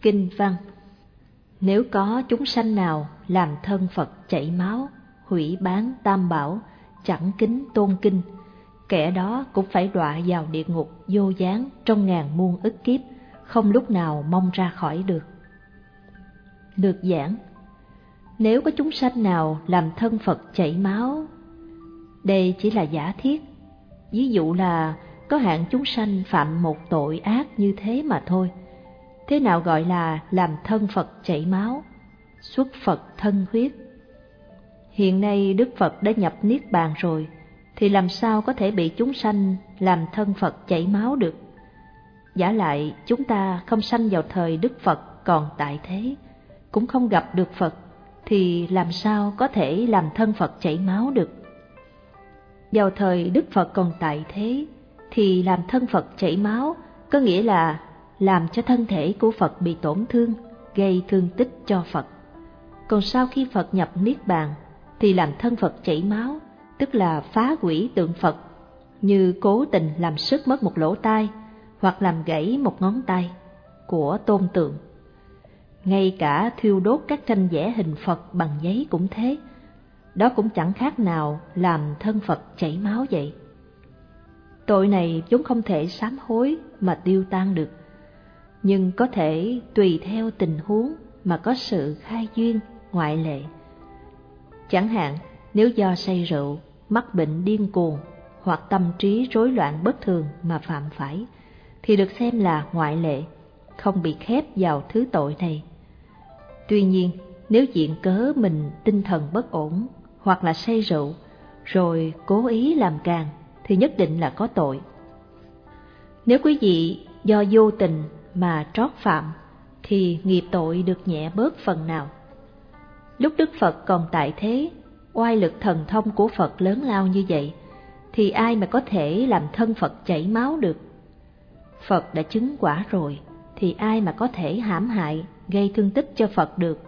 Kinh văn: Nếu có chúng sanh nào làm thân Phật chảy máu, hủy bán tam bảo, chẳng kính tôn kinh, kẻ đó cũng phải đọa vào địa ngục vô gián trong ngàn muôn ức kiếp, không lúc nào mong ra khỏi được. Lược giảng: Nếu có chúng sanh nào làm thân Phật chảy máu, đây chỉ là giả thiết. Ví dụ là có hạng chúng sanh phạm một tội ác như thế mà thôi. Thế nào gọi là làm thân Phật chảy máu, xuất Phật thân huyết? Hiện nay Đức Phật đã nhập Niết Bàn rồi, thì làm sao có thể bị chúng sanh làm thân Phật chảy máu được? Vả lại chúng ta không sanh vào thời Đức Phật còn tại thế, cũng không gặp được Phật, thì làm sao có thể làm thân Phật chảy máu được? Vào thời Đức Phật còn tại thế, thì làm thân Phật chảy máu có nghĩa là làm cho thân thể của Phật bị tổn thương, gây thương tích cho Phật. Còn sau khi Phật nhập Niết Bàn, thì làm thân Phật chảy máu, tức là phá hủy tượng Phật, như cố tình làm sứt mất một lỗ tai, hoặc làm gãy một ngón tay của tôn tượng. Ngay cả thiêu đốt các tranh vẽ hình Phật bằng giấy cũng thế. Đó cũng chẳng khác nào làm thân Phật chảy máu vậy. Tội này vốn không thể sám hối mà tiêu tan được, nhưng có thể tùy theo tình huống mà có sự khai duyên, ngoại lệ. Chẳng hạn nếu do say rượu, mắc bệnh điên cuồng hoặc tâm trí rối loạn bất thường mà phạm phải, thì được xem là ngoại lệ, không bị khép vào thứ tội này. Tuy nhiên, nếu viện cớ mình tinh thần bất ổn hoặc là say rượu, rồi cố ý làm càng, thì nhất định là có tội. Nếu quý vị do vô tình mà trót phạm, thì nghiệp tội được nhẹ bớt phần nào. Lúc Đức Phật còn tại thế, oai lực thần thông của Phật lớn lao như vậy, thì ai mà có thể làm thân Phật chảy máu được? Phật đã chứng quả rồi, thì ai mà có thể hãm hại, gây thương tích cho Phật được?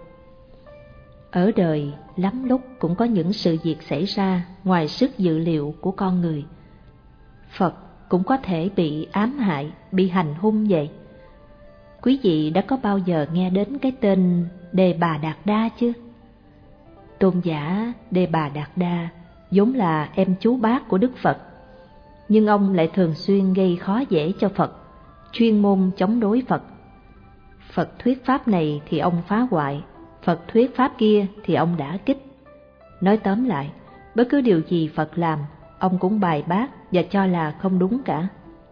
Ở đời, lắm lúc cũng có những sự việc xảy ra ngoài sức dự liệu của con người. Phật cũng có thể bị ám hại, bị hành hung vậy. Quý vị đã có bao giờ nghe đến cái tên Đề Bà Đạt Đa chưa? Tôn giả Đề Bà Đạt Đa vốn là em chú bác của Đức Phật, nhưng ông lại thường xuyên gây khó dễ cho Phật, chuyên môn chống đối Phật. Phật thuyết pháp này thì ông phá hoại, Phật thuyết pháp kia thì ông đả kích. Nói tóm lại, bất cứ điều gì Phật làm, ông cũng bài bác và cho là không đúng cả.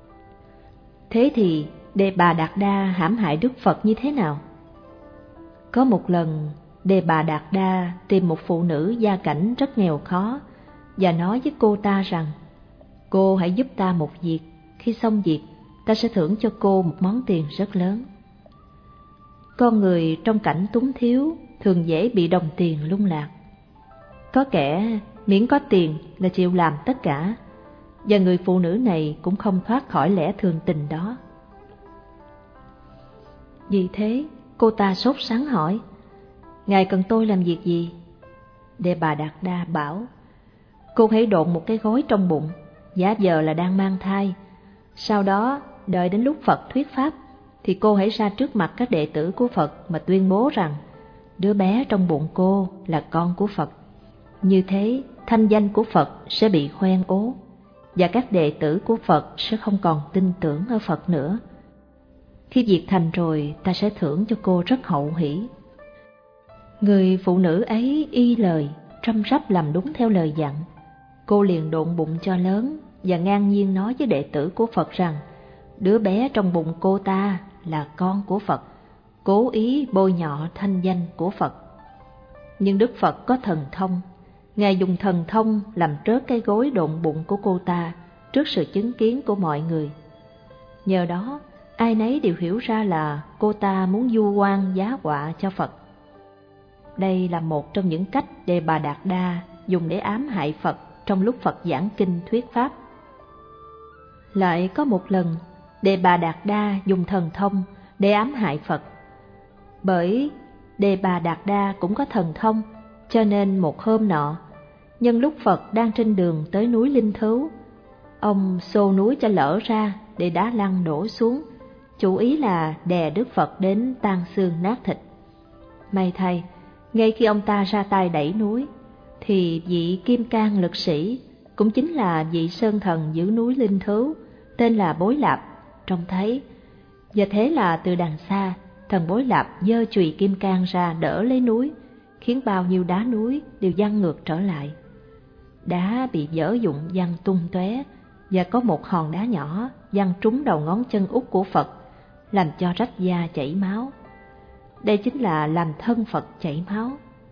Thế thì Đề Bà Đạt Đa hãm hại Đức Phật như thế nào? Có một lần, Đề Bà Đạt Đa tìm một phụ nữ gia cảnh rất nghèo khó và nói với cô ta rằng: cô hãy giúp ta một việc, khi xong việc ta sẽ thưởng cho cô một món tiền rất lớn. Con người trong cảnh túng thiếu thường dễ bị đồng tiền lung lạc. Có kẻ miễn có tiền là chịu làm tất cả, và người phụ nữ này cũng không thoát khỏi lẽ thường tình đó. Vì thế, cô ta sốt sắng hỏi: ngài cần tôi làm việc gì? Đề Bà Đạt Đa bảo: cô hãy độn một cái gối trong bụng, giả vờ là đang mang thai. Sau đó, đợi đến lúc Phật thuyết pháp, thì cô hãy ra trước mặt các đệ tử của Phật mà tuyên bố rằng đứa bé trong bụng cô là con của Phật. Như thế, thanh danh của Phật sẽ bị hoen ố, và các đệ tử của Phật sẽ không còn tin tưởng ở Phật nữa. Khi việc thành rồi, ta sẽ thưởng cho cô rất hậu hỷ. Người phụ nữ ấy y lời, răm rắp làm đúng theo lời dặn. Cô liền độn bụng cho lớn và ngang nhiên nói với đệ tử của Phật rằng đứa bé trong bụng cô ta là con của Phật, cố ý bôi nhọ thanh danh của Phật. Nhưng Đức Phật có thần thông, Ngài dùng thần thông làm trớt cái gối độn bụng của cô ta trước sự chứng kiến của mọi người. Nhờ đó, ai nấy đều hiểu ra là cô ta muốn vu oan giá họa cho Phật. Đây là một trong những cách Đề Bà Đạt Đa dùng để ám hại Phật trong lúc Phật giảng kinh thuyết pháp. Lại có một lần, Đề Bà Đạt Đa dùng thần thông để ám hại Phật. Bởi Đề Bà Đạt Đa cũng có thần thông, cho nên một hôm nọ, nhân lúc Phật đang trên đường tới núi Linh Thứu, ông xô núi cho lở ra để đá lăn đổ xuống, chủ ý là đè Đức Phật đến tan xương nát thịt. May thay, ngay khi ông ta ra tay đẩy núi, thì vị Kim Cang lực sĩ, cũng chính là vị sơn thần giữ núi Linh Thứu, tên là Bối Lạp, trông thấy. Và thế là từ đằng xa, thần Bối Lạp giơ chùy kim cang ra đỡ lấy núi, khiến bao nhiêu đá núi đều văng ngược trở lại. Đá bị vỡ vụn văng tung tóe, và có một hòn đá nhỏ văng trúng đầu ngón chân út của Phật, làm cho rách da chảy máu. Đây chính là làm thân Phật chảy máu.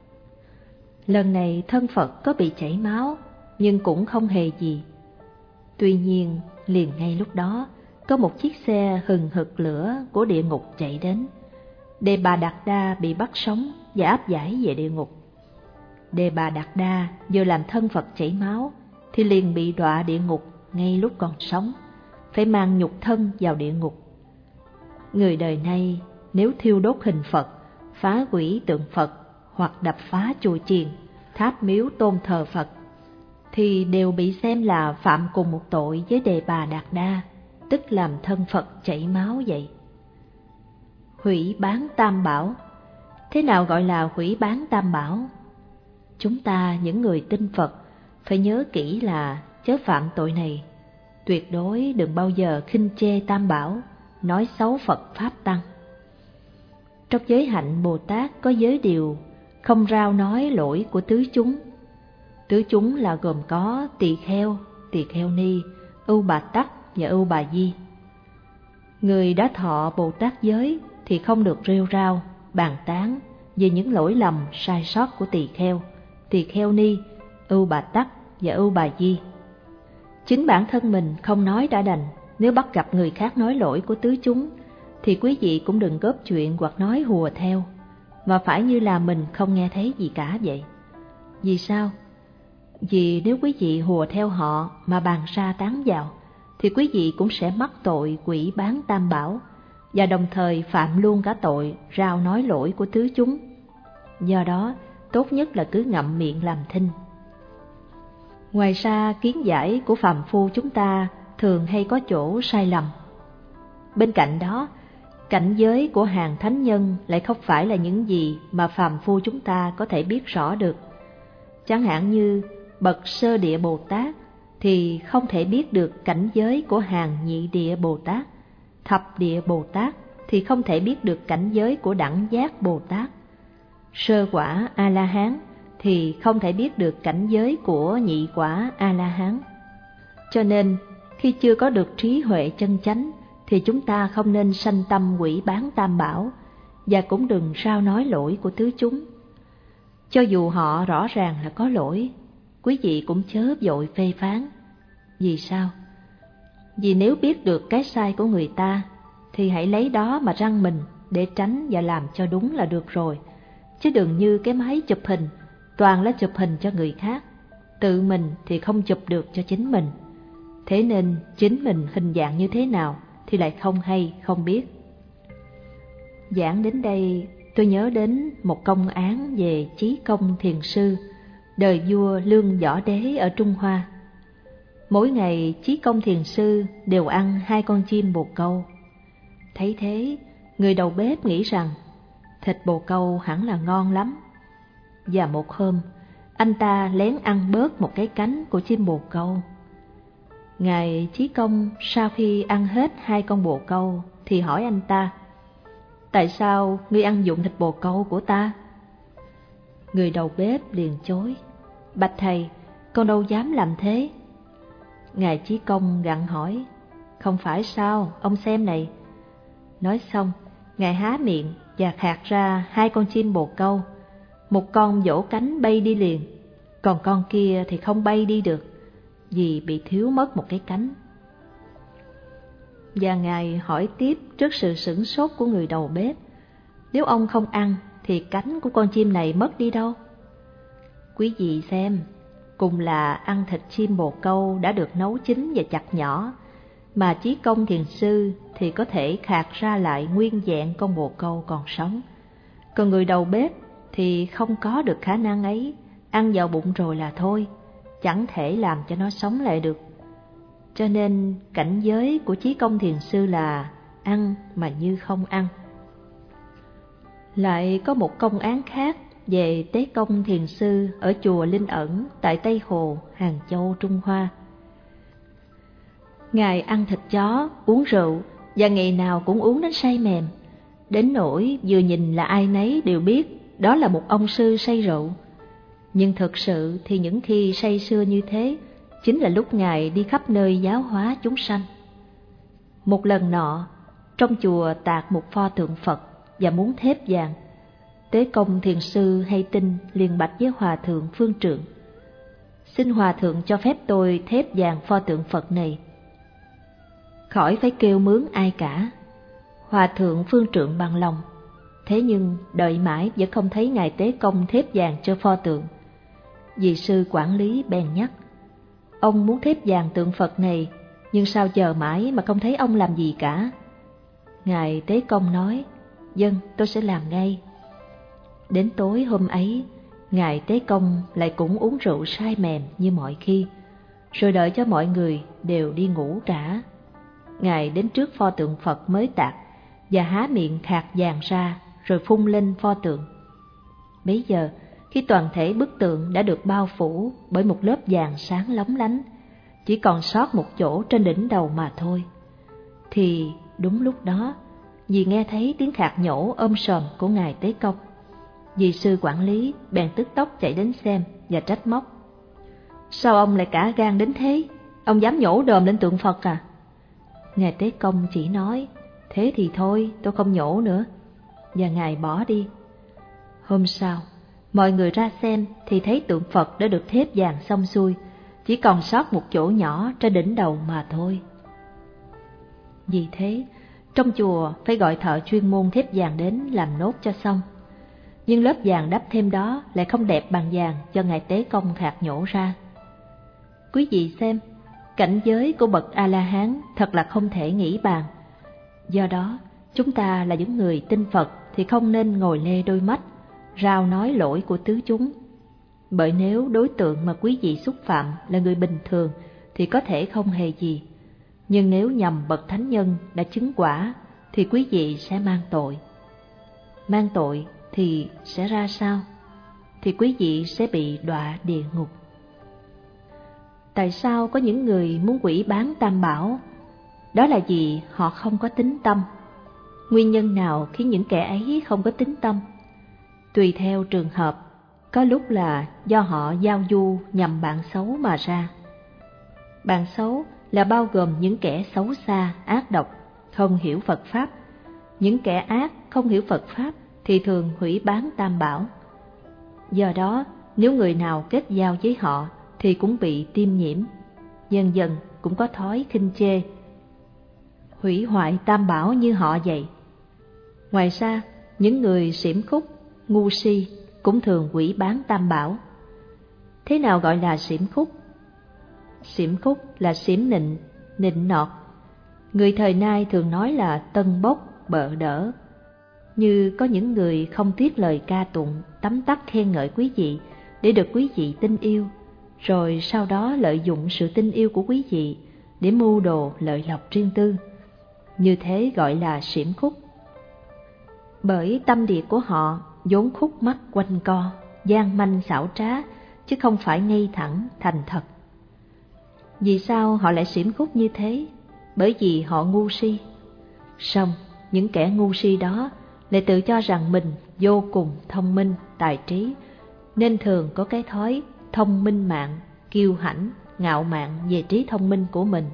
Lần này thân Phật có bị chảy máu, nhưng cũng không hề gì. Tuy nhiên, liền ngay lúc đó, có một chiếc xe hừng hực lửa của địa ngục chạy đến. Đề Bà Đạt Đa bị bắt sống và áp giải về địa ngục. Đề Bà Đạt Đa vừa làm thân Phật chảy máu, thì liền bị đọa địa ngục ngay lúc còn sống, phải mang nhục thân vào địa ngục. Người đời nay nếu thiêu đốt hình Phật, phá hủy tượng Phật, hoặc đập phá chùa chiền, tháp miếu tôn thờ Phật, thì đều bị xem là phạm cùng một tội với Đề Bà Đạt Đa, tức làm thân Phật chảy máu vậy. Hủy bán Tam Bảo. Thế nào gọi là hủy bán Tam Bảo? Chúng ta những người tin Phật phải nhớ kỹ là chớ phạm tội này. Tuyệt đối đừng bao giờ khinh chê Tam Bảo, nói xấu Phật Pháp Tăng. Trong giới hạnh Bồ Tát có giới điều không rao nói lỗi của tứ chúng. Tứ chúng là gồm có tỳ kheo ni, ưu bà tắc và ưu bà di. Người đã thọ Bồ Tát giới thì không được rêu rao, bàn tán về những lỗi lầm sai sót của tỳ kheo ni, ưu bà tắc và ưu bà di. Chính bản thân mình không nói đã đành, nếu bắt gặp người khác nói lỗi của tứ chúng thì quý vị cũng đừng góp chuyện hoặc nói hùa theo, mà phải như là mình không nghe thấy gì cả vậy. Vì sao? Vì nếu quý vị hùa theo họ mà bàn ra tán vào, thì quý vị cũng sẽ mắc tội hủy bán Tam Bảo, và đồng thời phạm luôn cả tội rao nói lỗi của tứ chúng. Do đó, tốt nhất là cứ ngậm miệng làm thinh. Ngoài ra, kiến giải của phàm phu chúng ta thường hay có chỗ sai lầm. Bên cạnh đó, cảnh giới của hàng thánh nhân lại không phải là những gì mà phàm phu chúng ta có thể biết rõ được. Chẳng hạn như bậc sơ địa Bồ Tát thì không thể biết được cảnh giới của hàng nhị địa Bồ Tát, thập địa Bồ Tát thì không thể biết được cảnh giới của đẳng giác Bồ Tát. Sơ quả A-la-hán thì không thể biết được cảnh giới của nhị quả A-la-hán. Cho nên, khi chưa có được trí huệ chân chánh thì chúng ta không nên sanh tâm hủy bán Tam Bảo, và cũng đừng rao nói lỗi của tứ chúng. Cho dù họ rõ ràng là có lỗi, quý vị cũng chớ vội phê phán. Vì sao? Vì nếu biết được cái sai của người ta thì hãy lấy đó mà răn mình để tránh và làm cho đúng là được rồi, chứ đừng như cái máy chụp hình, toàn là chụp hình cho người khác, tự mình thì không chụp được cho chính mình. Thế nên chính mình hình dạng như thế nào thì lại không hay, không biết. Giảng đến đây, tôi nhớ đến một công án về Chí Công Thiền Sư, đời vua Lương Võ Đế ở Trung Hoa. Mỗi ngày Chí Công Thiền Sư đều ăn 2 con chim bồ câu. Thấy thế, người đầu bếp nghĩ rằng thịt bồ câu hẳn là ngon lắm. Và một hôm, anh ta lén ăn bớt một cái cánh của chim bồ câu. Ngài Chí Công sau khi ăn hết 2 con bồ câu thì hỏi anh ta: tại sao ngươi ăn dụng thịt bồ câu của ta? Người đầu bếp liền chối: bạch thầy, con đâu dám làm thế. Ngài Chí Công gặng hỏi: không phải sao, ông xem này. Nói xong, ngài há miệng và khạc ra 2 con chim bồ câu. Một con vỗ cánh bay đi liền, còn con kia thì không bay đi được, vì bị thiếu mất một cái cánh. Và ngài hỏi tiếp trước sự sửng sốt của người đầu bếp: nếu ông không ăn thì cánh của con chim này mất đi đâu? Quý vị xem, cùng là ăn thịt chim bồ câu đã được nấu chín và chặt nhỏ, mà Chí Công Thiền Sư thì có thể khạc ra lại nguyên vẹn con bồ câu còn sống. Còn người đầu bếp thì không có được khả năng ấy, ăn vào bụng rồi là thôi, chẳng thể làm cho nó sống lại được. Cho nên cảnh giới của Chí Công Thiền Sư là ăn mà như không ăn. Lại có một công án khác về Tế Công Thiền Sư ở chùa Linh Ẩn tại Tây Hồ, Hàng Châu, Trung Hoa. Ngài ăn thịt chó, uống rượu và ngày nào cũng uống đến say mềm, đến nỗi vừa nhìn là ai nấy đều biết đó là một ông sư say rượu. Nhưng thực sự thì những khi say sưa như thế chính là lúc Ngài đi khắp nơi giáo hóa chúng sanh. Một lần nọ, trong chùa tạc một pho tượng Phật và muốn thép vàng. Tế Công Thiền Sư hay tin liền bạch với Hòa Thượng Phương Trượng: xin Hòa Thượng cho phép tôi thép vàng pho tượng Phật này, khỏi phải kêu mướn ai cả. Hòa Thượng Phương Trượng bằng lòng. Thế nhưng đợi mãi vẫn không thấy Ngài Tế Công thép vàng cho pho tượng. Vị sư quản lý bèn nhắc: ông muốn thép vàng tượng Phật này, nhưng sao chờ mãi mà không thấy ông làm gì cả? Ngài Tế Công nói: vâng, tôi sẽ làm ngay. Đến tối hôm ấy, Ngài Tế Công lại cũng uống rượu say mềm như mọi khi, rồi đợi cho mọi người đều đi ngủ cả. Ngài đến trước pho tượng Phật mới tạc và há miệng khạc vàng ra rồi phun lên pho tượng. Bấy giờ, khi toàn thể bức tượng đã được bao phủ bởi một lớp vàng sáng lóng lánh, chỉ còn sót một chỗ trên đỉnh đầu mà thôi, thì đúng lúc đó, vì nghe thấy tiếng khạc nhổ ôm sòm của Ngài Tế Công, vị sư quản lý bèn tức tốc chạy đến xem và trách móc: sao ông lại cả gan đến thế? Ông dám nhổ đờm lên tượng Phật à? Ngài Tế Công chỉ nói: thế thì thôi, tôi không nhổ nữa. Và Ngài bỏ đi. Hôm sau, mọi người ra xem thì thấy tượng Phật đã được thép vàng xong xuôi, chỉ còn sót một chỗ nhỏ trên đỉnh đầu mà thôi. Vì thế, trong chùa phải gọi thợ chuyên môn thép vàng đến làm nốt cho xong. Nhưng lớp vàng đắp thêm đó lại không đẹp bằng vàng do Ngài Tế Công khạc nhổ ra. Quý vị xem, cảnh giới của bậc A-la-hán thật là không thể nghĩ bàn. Do đó, chúng ta là những người tin Phật thì không nên ngồi lê đôi mắt, rao nói lỗi của tứ chúng. Bởi nếu đối tượng mà quý vị xúc phạm là người bình thường thì có thể không hề gì. Nhưng nếu nhầm bậc thánh nhân đã chứng quả thì quý vị sẽ mang tội. Mang tội thì sẽ ra sao? Thì quý vị sẽ bị đọa địa ngục. Tại sao có những người muốn quỷ bán Tam Bảo? Đó là vì họ không có tín tâm. Nguyên nhân nào khiến những kẻ ấy không có tín tâm? Tùy theo trường hợp, có lúc là do họ giao du nhằm bạn xấu mà ra. Bạn xấu là bao gồm những kẻ xấu xa, ác độc, không hiểu Phật Pháp. Những kẻ ác không hiểu Phật Pháp thì thường hủy bán Tam Bảo. Do đó, nếu người nào kết giao với họ thì cũng bị tiêm nhiễm, dần dần cũng có thói khinh chê, hủy hoại Tam Bảo như họ vậy. Ngoài ra, những người xỉm khúc, ngu si cũng thường hủy bán Tam Bảo. Thế nào gọi là xỉm khúc? Xỉm khúc là xỉm nịnh, nịnh nọt. Người thời nay thường nói là tân bốc, bợ đỡ. Như có những người không tiếc lời ca tụng, tấm tắc khen ngợi quý vị để được quý vị tin yêu, rồi sau đó lợi dụng sự tin yêu của quý vị để mưu đồ lợi lộc riêng tư. Như thế gọi là xỉm khúc. Bởi tâm địa của họ vốn khúc mắc quanh co, gian manh xảo trá, chứ không phải ngay thẳng, thành thật. Vì sao họ lại xỉm khúc như thế? Bởi vì họ ngu si. Song những kẻ ngu si đó lại tự cho rằng mình vô cùng thông minh, tài trí, nên thường có cái thói thông minh mạng, kiêu hãnh, ngạo mạn về trí thông minh của mình.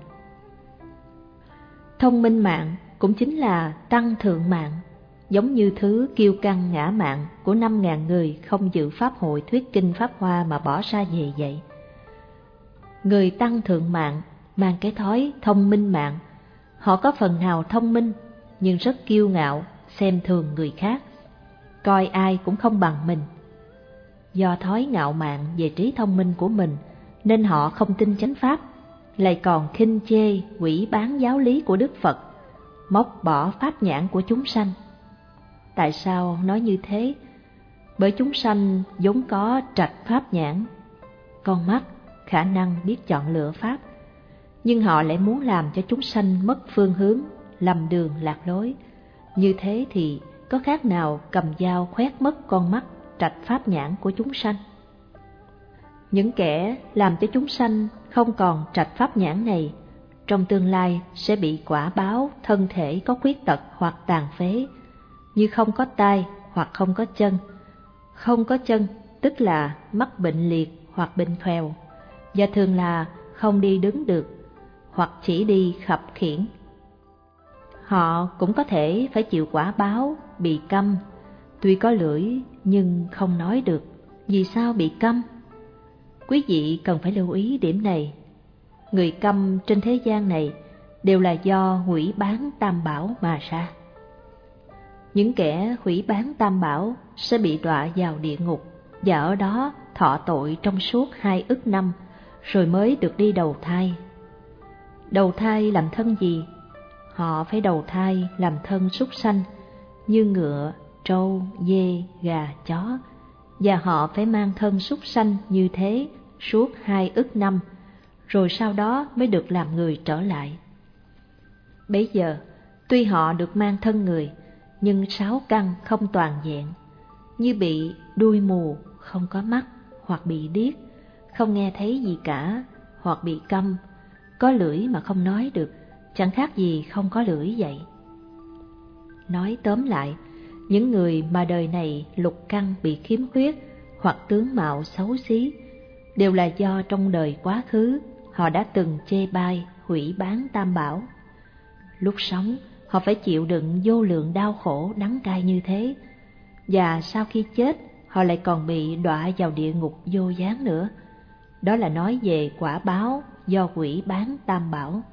Thông minh mạng cũng chính là tăng thượng mạng, giống như thứ kiêu căng ngã mạn của 5.000 người không dự pháp hội thuyết kinh Pháp Hoa mà bỏ ra về vậy. Người tăng thượng mạng mang cái thói thông minh mạng, họ có phần nào thông minh nhưng rất kiêu ngạo, xem thường người khác, coi ai cũng không bằng mình. Do thói ngạo mạn về trí thông minh của mình nên họ không tin chánh pháp, lại còn khinh chê, hủy bán giáo lý của Đức Phật, móc bỏ pháp nhãn của chúng sanh. Tại sao nói như thế? Bởi chúng sanh vốn có trạch pháp nhãn, con mắt, khả năng biết chọn lựa pháp, nhưng họ lại muốn làm cho chúng sanh mất phương hướng, lầm đường lạc lối. Như thế thì có khác nào cầm dao khoét mất con mắt trạch pháp nhãn của chúng sanh. Những kẻ làm cho chúng sanh không còn trạch pháp nhãn này, trong tương lai sẽ bị quả báo thân thể có khuyết tật hoặc tàn phế, như không có tay hoặc không có chân. Không có chân tức là mắc bệnh liệt hoặc bệnh khèo, và thường là không đi đứng được, hoặc chỉ đi khập khiễng. Họ cũng có thể phải chịu quả báo bị câm, tuy có lưỡi nhưng không nói được. Vì sao bị câm? Quý vị cần phải lưu ý điểm này. Người câm trên thế gian này đều là do hủy bán tam bảo mà ra. Những kẻ hủy bán tam bảo sẽ bị đọa vào địa ngục, và ở đó thọ tội trong suốt 2 ức năm, rồi mới được đi đầu thai. Đầu thai làm thân gì? Họ phải đầu thai làm thân súc sanh như ngựa, trâu, dê, gà, chó, và họ phải mang thân súc sanh như thế suốt 2 ức năm, rồi sau đó mới được làm người trở lại. Bấy giờ, tuy họ được mang thân người, nhưng 6 căn không toàn vẹn, như bị đuôi mù, không có mắt, hoặc bị điếc, không nghe thấy gì cả, hoặc bị câm, có lưỡi mà không nói được, chẳng khác gì không có lưỡi vậy. Nói tóm lại, những người mà đời này lục căn bị khiếm khuyết hoặc tướng mạo xấu xí đều là do trong đời quá khứ họ đã từng chê bai, hủy bán tam bảo. Lúc sống, họ phải chịu đựng vô lượng đau khổ đắng cay như thế, và sau khi chết, họ lại còn bị đọa vào địa ngục vô gián nữa. Đó là nói về quả báo do hủy bán tam bảo.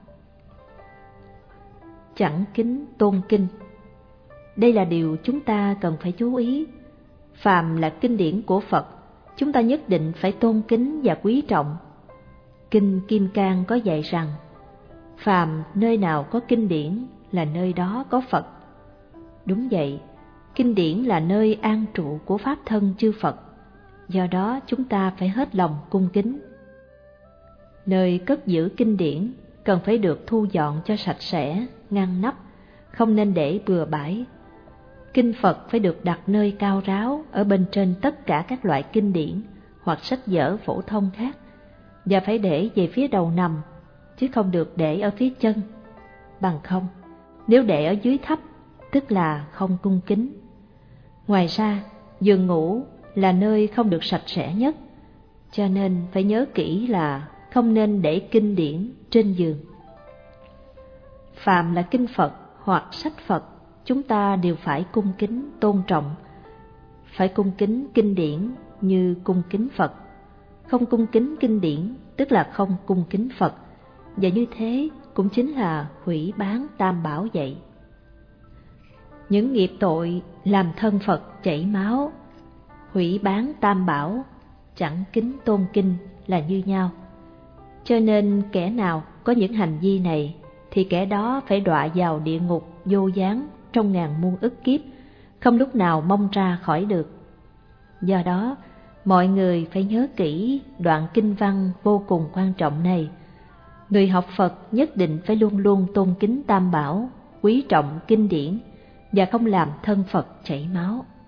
Chẳng kính tôn kinh. Đây là điều chúng ta cần phải chú ý. Phàm là kinh điển của Phật, chúng ta nhất định phải tôn kính và quý trọng. Kinh Kim Cang có dạy rằng, phàm nơi nào có kinh điển là nơi đó có Phật. Đúng vậy, kinh điển là nơi an trụ của pháp thân chư Phật, do đó chúng ta phải hết lòng cung kính. Nơi cất giữ kinh điển cần phải được thu dọn cho sạch sẽ, ngăn nắp, không nên để bừa bãi. Kinh Phật phải được đặt nơi cao ráo ở bên trên tất cả các loại kinh điển hoặc sách vở phổ thông khác, và phải để về phía đầu nằm, chứ không được để ở phía chân. Bằng không, nếu để ở dưới thấp, tức là không cung kính. Ngoài ra, giường ngủ là nơi không được sạch sẽ nhất, cho nên phải nhớ kỹ là không nên để kinh điển trên giường. Phàm là kinh Phật hoặc sách Phật, chúng ta đều phải cung kính tôn trọng. Phải cung kính kinh điển như cung kính Phật. Không cung kính kinh điển tức là không cung kính Phật, và như thế cũng chính là hủy bán tam bảo vậy. Những nghiệp tội làm thân Phật chảy máu, hủy bán tam bảo, chẳng kính tôn kinh là như nhau. Cho nên kẻ nào có những hành vi này thì kẻ đó phải đọa vào địa ngục vô gián trong ngàn muôn ức kiếp, không lúc nào mong ra khỏi được. Do đó, mọi người phải nhớ kỹ đoạn kinh văn vô cùng quan trọng này. Người học Phật nhất định phải luôn luôn tôn kính tam bảo, quý trọng kinh điển và không làm thân Phật chảy máu.